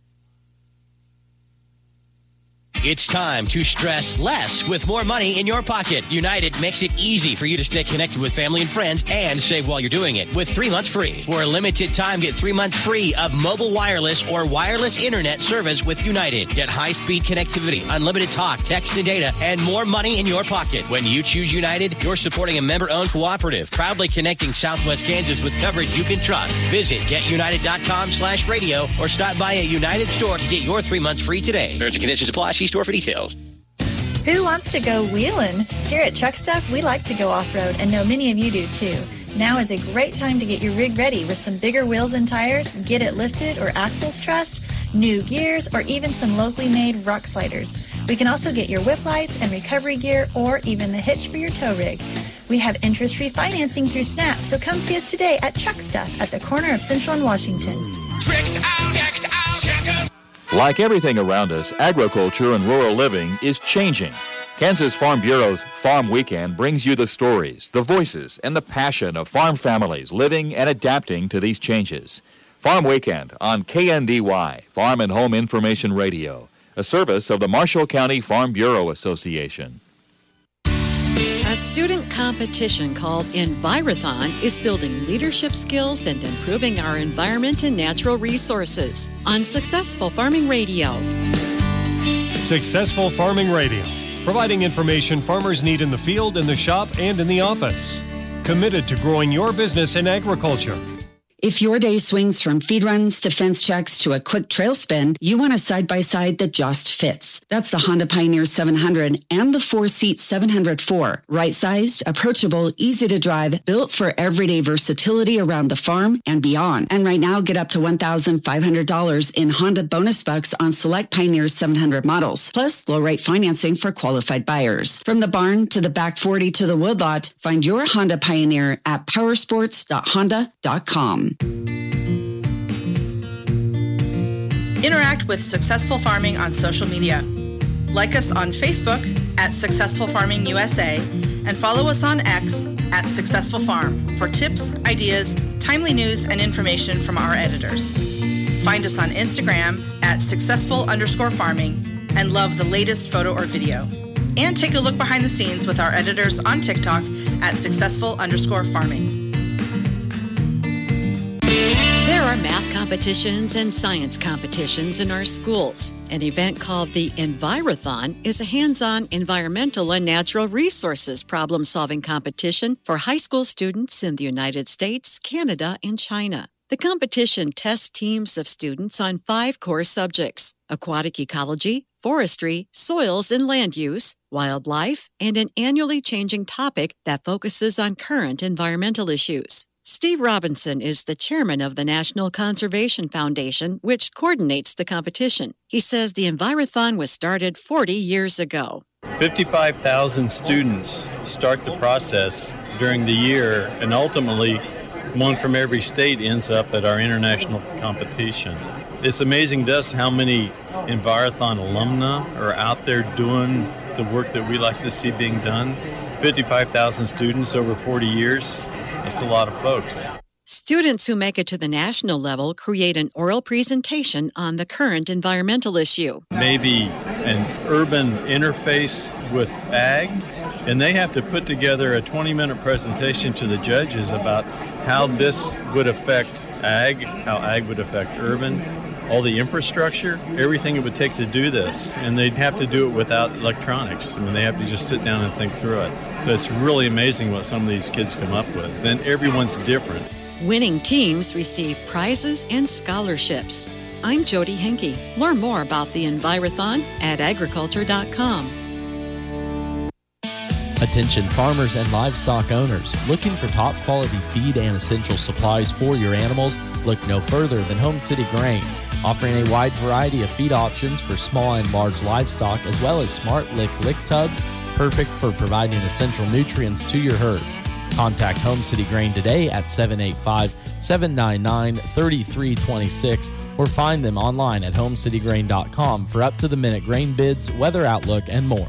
It's time to stress less with more money in your pocket. United makes it easy for you to stay connected with family and friends and save while you're doing it with three months free. For a limited time, get three months free of mobile wireless or wireless internet service with United. Get high-speed connectivity, unlimited talk, text, and data, and more money in your pocket. When you choose United, you're supporting a member-owned cooperative, proudly connecting Southwest Kansas with coverage you can trust. Visit getunited.com slash radio or stop by a United store to get your three months free today. Terms and conditions apply. See store for details. Who wants to go wheeling? Here at Truck Stuff, we like to go off-road, and know many of you do too. Now is a great time to get your rig ready with some bigger wheels and tires, get it lifted or axles trussed, new gears, or even some locally made rock sliders. We can also get your whip lights and recovery gear, or even the hitch for your tow rig. We have interest-free financing through SNAP, so come see us today at Truck Stuff at the corner of Central and Washington. Tricked out, decked out, check us. Like everything around us, agriculture and rural living is changing. Kansas Farm Bureau's Farm Weekend brings you the stories, the voices, and the passion of farm families living and adapting to these changes. Farm Weekend on K N D Y, Farm and Home Information Radio, a service of the Marshall County Farm Bureau Association. A student competition called Envirothon is building leadership skills and improving our environment and natural resources on Successful Farming Radio. Successful Farming Radio, providing information farmers need in the field, in the shop, and in the office. Committed to growing your business in agriculture. If your day swings from feed runs to fence checks to a quick trail spin, you want a side-by-side that just fits. That's the Honda Pioneer seven hundred and the four-seat seven hundred four. Right-sized, approachable, easy to drive, built for everyday versatility around the farm and beyond. And right now, get up to one thousand five hundred dollars in Honda bonus bucks on select Pioneer seven hundred models, plus low-rate financing for qualified buyers. From the barn to the back forty to the woodlot, find your Honda Pioneer at powersports dot honda dot com. Interact with Successful Farming on social media. Like us on Facebook at Successful Farming U S A and follow us on X at Successful Farm for tips, ideas, timely news, and information from our editors. Find us on Instagram at Successful underscore farming and love the latest photo or video. And take a look behind the scenes with our editors on TikTok at Successful underscore farming. There are math competitions and science competitions in our schools. An event called the Envirothon is a hands-on environmental and natural resources problem-solving competition for high school students in the United States, Canada, and China. The The competition tests teams of students on five core subjects: aquatic ecology, forestry, soils and land use, wildlife, and an annually changing topic that focuses on current environmental issues. Steve Robinson is the chairman of the National Conservation Foundation, which coordinates the competition. He says the Envirothon was started forty years ago. fifty-five thousand students start the process during the year, and ultimately one from every state ends up at our international competition. It's amazing to us how many Envirothon alumni are out there doing the work that we like to see being done. fifty-five thousand students over forty years, that's a lot of folks. Students who make it to the national level create an oral presentation on the current environmental issue. Maybe an urban interface with ag, and they have to put together a twenty-minute presentation to the judges about how this would affect ag, how ag would affect urban, all the infrastructure, everything it would take to do this. And they'd have to do it without electronics. I mean, they have to just sit down and think through it. But it's really amazing what some of these kids come up with. And everyone's different. Winning teams receive prizes and scholarships. I'm Jody Henke. Learn more about the Envirothon at agriculture dot com. Attention farmers and livestock owners looking for top quality feed and essential supplies for your animals. Look no further than Home City Grain, offering a wide variety of feed options for small and large livestock, as well as Smart Lick lick tubs, perfect for providing essential nutrients to your herd. Contact Home City Grain today at seven eight five, seven nine nine, three three two six or find them online at home city grain dot com for up-to-the-minute grain bids, weather outlook, and more.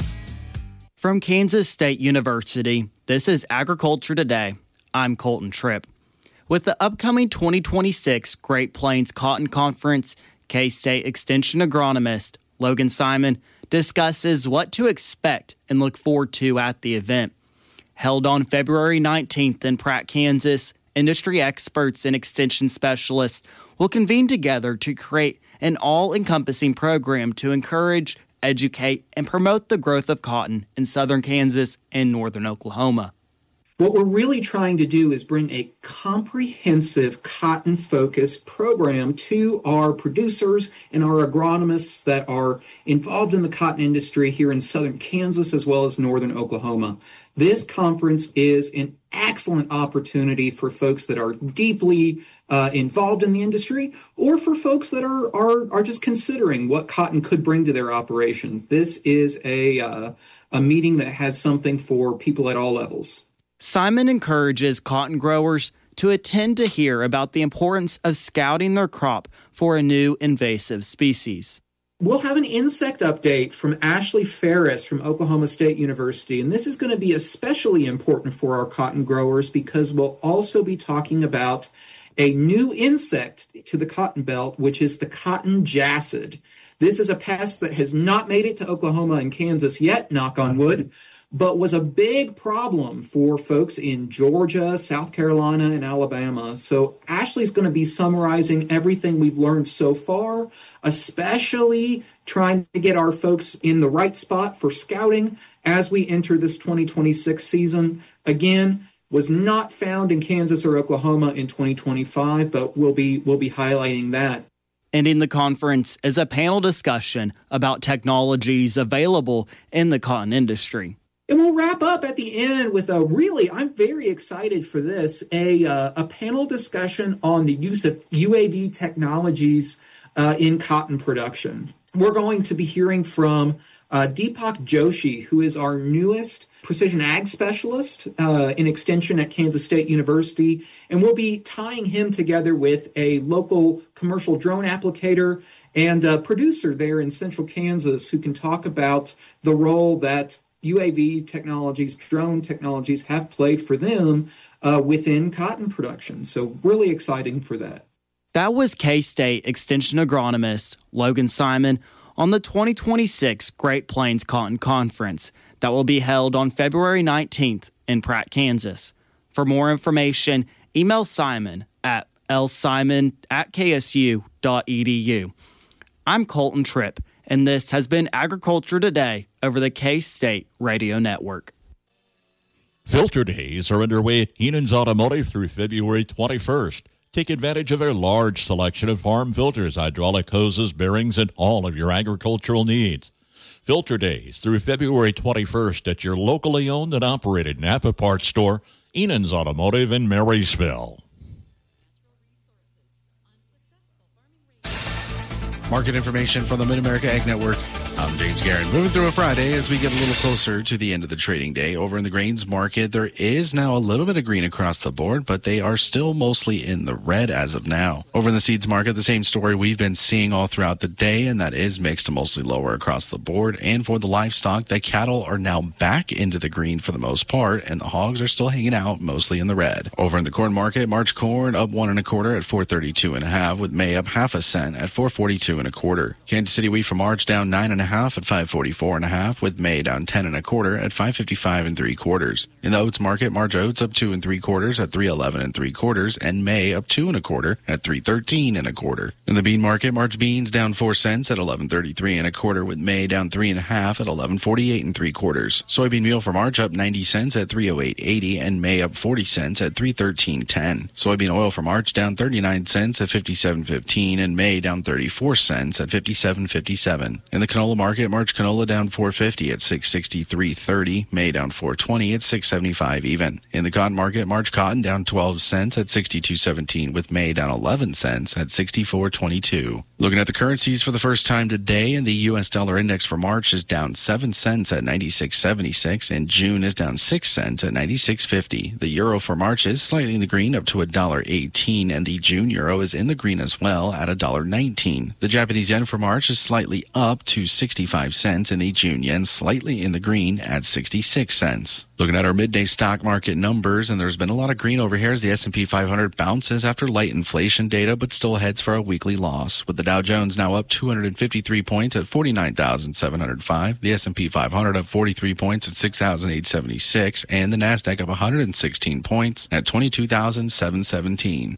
From Kansas State University, this is Agriculture Today. I'm Colton Tripp. With the upcoming twenty twenty-six Great Plains Cotton Conference, K-State Extension agronomist Logan Simon discusses what to expect and look forward to at the event. Held on February nineteenth in Pratt, Kansas, industry experts and extension specialists will convene together to create an all-encompassing program to encourage, educate, and promote the growth of cotton in southern Kansas and northern Oklahoma. What we're really trying to do is bring a comprehensive cotton-focused program to our producers and our agronomists that are involved in the cotton industry here in southern Kansas as well as northern Oklahoma. This conference is an excellent opportunity for folks that are deeply uh, involved in the industry, or for folks that are, are are just considering what cotton could bring to their operation. This is a uh, a meeting that has something for people at all levels. Simon encourages cotton growers to attend to hear about the importance of scouting their crop for a new invasive species. We'll have an insect update from Ashley Ferris from Oklahoma State University, and this is going to be especially important for our cotton growers because we'll also be talking about a new insect to the cotton belt, which is the cotton jassid. This is a pest that has not made it to Oklahoma and Kansas yet, knock on wood, but was a big problem for folks in Georgia, South Carolina, and Alabama. So Ashley's going to be summarizing everything we've learned so far, especially trying to get our folks in the right spot for scouting as we enter this twenty twenty-six season. Again, was not found in Kansas or Oklahoma in twenty twenty-five, but we'll be we'll be highlighting that. Ending the conference is a panel discussion about technologies available in the cotton industry. And we'll wrap up at the end with a really, I'm very excited for this, a uh, a panel discussion on the use of U A V technologies uh, in cotton production. We're going to be hearing from uh, Deepak Joshi, who is our newest precision ag specialist uh, in extension at Kansas State University, and we'll be tying him together with a local commercial drone applicator and a producer there in central Kansas who can talk about the role that U A V technologies, drone technologies have played for them uh, within cotton production. So really exciting for that. That was K-State Extension agronomist Logan Simon on the twenty twenty-six Great Plains Cotton Conference that will be held on February nineteenth in Pratt, Kansas. For more information, email Simon at l simon at k s u dot e d u. I'm Colton Tripp, and this has been Agriculture Today over the K-State Radio Network. Filter days are underway at Heenan's Automotive through February twenty-first. Take advantage of their large selection of farm filters, hydraulic hoses, bearings, and all of your agricultural needs. Filter days through February twenty-first at your locally owned and operated Napa Parts store, Enan's Automotive in Marysville. Market information from the Mid-America Ag Network. I'm James Guerin. Moving through a Friday as we get a little closer to the end of the trading day. Over in the grains market, there is now a little bit of green across the board, but they are still mostly in the red as of now. Over in the seeds market, the same story we've been seeing all throughout the day, and that is mixed to mostly lower across the board. And for the livestock, the cattle are now back into the green for the most part, and the hogs are still hanging out mostly in the red. Over in the corn market, March corn up one and a quarter at four thirty-two and a half, with May up half a cent at four forty-two and a quarter. Kansas City wheat for March down nine and a half at five forty-four and a half, with May down ten and a quarter at five fifty-five and three quarters. In the oats market, March oats up two and three quarters at three eleven and three quarters, and May up two and a quarter at three thirteen and a quarter. In the bean market, March beans down four cents at eleven thirty-three and a quarter, with May down three and a half at eleven forty-eight and three quarters. Soybean meal for March up ninety cents at three oh eight eighty, and May up forty cents at three thirteen ten. Soybean oil for March down thirty-nine cents at fifty-seven fifteen, and May down thirty-four cents at fifty-seven fifty-seven. In the canola market, March canola down four fifty at six sixty-three thirty, May down four twenty at six seventy-five even. In the cotton market, March cotton down twelve cents at sixty-two seventeen, with May down eleven cents at sixty-four twenty-two. Looking at the currencies for the first time today, and the U S dollar index for March is down seven cents at ninety-six seventy-six, and June is down six cents at ninety-six fifty. The euro for March is slightly in the green, up to one dollar eighteen, and the June euro is in the green as well at one dollar nineteen. The Japanese yen for March is slightly up to sixty-five cents, and the June yen slightly in the green at sixty-six cents. Looking at our midday stock market numbers, and there's been a lot of green over here as the S and P five hundred bounces after light inflation data, but still heads for a weekly loss, with the Dow Jones now up two hundred fifty-three points at forty-nine thousand seven hundred five, the S and P five hundred up forty-three points at six thousand eight hundred seventy-six, and the Nasdaq up one hundred sixteen points at twenty-two thousand seven hundred seventeen.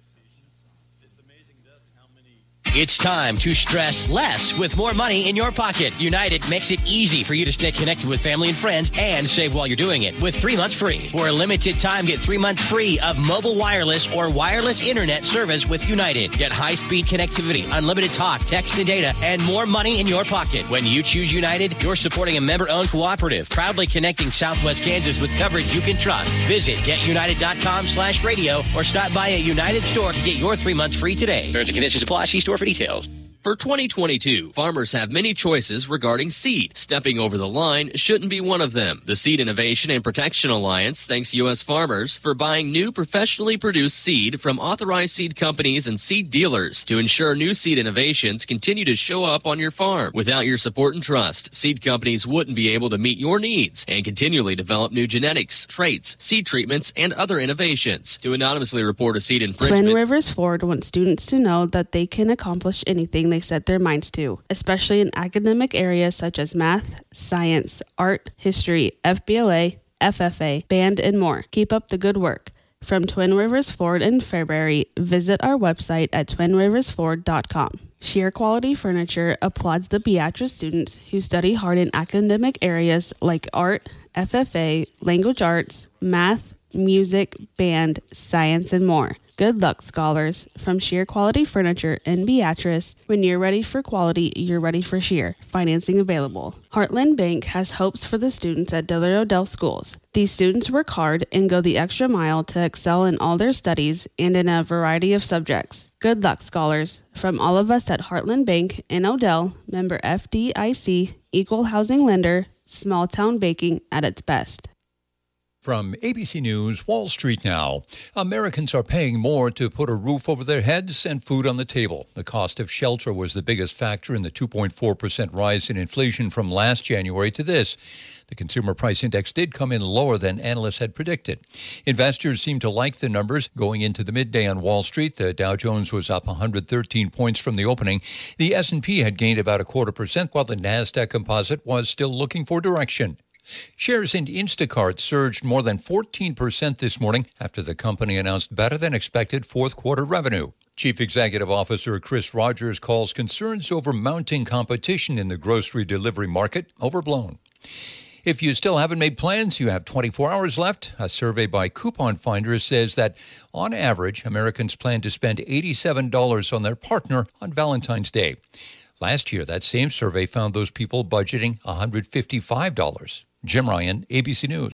It's time to stress less with more money in your pocket. United makes it easy for you to stay connected with family and friends and save while you're doing it with three months free. For a limited time, get three months free of mobile wireless or wireless internet service with United. Get high-speed connectivity, unlimited talk, text, and data, and more money in your pocket. When you choose United, you're supporting a member-owned cooperative, proudly connecting Southwest Kansas with coverage you can trust. Visit getunited.com slash radio or stop by a United store to get your three months free today. Terms and conditions apply. See store for details. For twenty twenty-two, farmers have many choices regarding seed. Stepping over the line shouldn't be one of them. The Seed Innovation and Protection Alliance thanks U S farmers for buying new professionally produced seed from authorized seed companies and seed dealers to ensure new seed innovations continue to show up on your farm. Without your support and trust, seed companies wouldn't be able to meet your needs and continually develop new genetics, traits, seed treatments, and other innovations. To anonymously report a seed infringement, Twin Rivers Ford wants students to know that they can accomplish anything they set their minds to, especially in academic areas such as math, science, art, history, F B L A, F F A, band, and more. Keep up the good work. From Twin Rivers Ford in Fairbury, visit our website at twin rivers ford dot com. Sheer Quality Furniture applauds the Beatrice students who study hard in academic areas like art, F F A, language arts, math, music, band, science, and more. Good luck, scholars. From Sheer Quality Furniture in Beatrice, when you're ready for quality, you're ready for Sheer. Financing available. Heartland Bank has hopes for the students at Dillard Odell schools. These students work hard and go the extra mile to excel in all their studies and in a variety of subjects. Good luck, scholars. From all of us at Heartland Bank in Odell, member F D I C, equal housing lender, small town banking at its best. From A B C News, Wall Street now. Americans are paying more to put a roof over their heads and food on the table. The cost of shelter was the biggest factor in the two point four percent rise in inflation from last January to this. The Consumer Price Index did come in lower than analysts had predicted. Investors seem to like the numbers. Going into the midday on Wall Street, the Dow Jones was up one hundred thirteen points from the opening. The S and P had gained about a quarter percent, while the Nasdaq Composite was still looking for direction. Shares in Instacart surged more than fourteen percent this morning after the company announced better-than-expected fourth-quarter revenue. Chief Executive Officer Chris Rogers calls concerns over mounting competition in the grocery delivery market overblown. If you still haven't made plans, you have twenty-four hours left. A survey by Coupon Finder says that, on average, Americans plan to spend eighty-seven dollars on their partner on Valentine's Day. Last year, that same survey found those people budgeting one hundred fifty-five dollars. Jim Ryan, A B C News.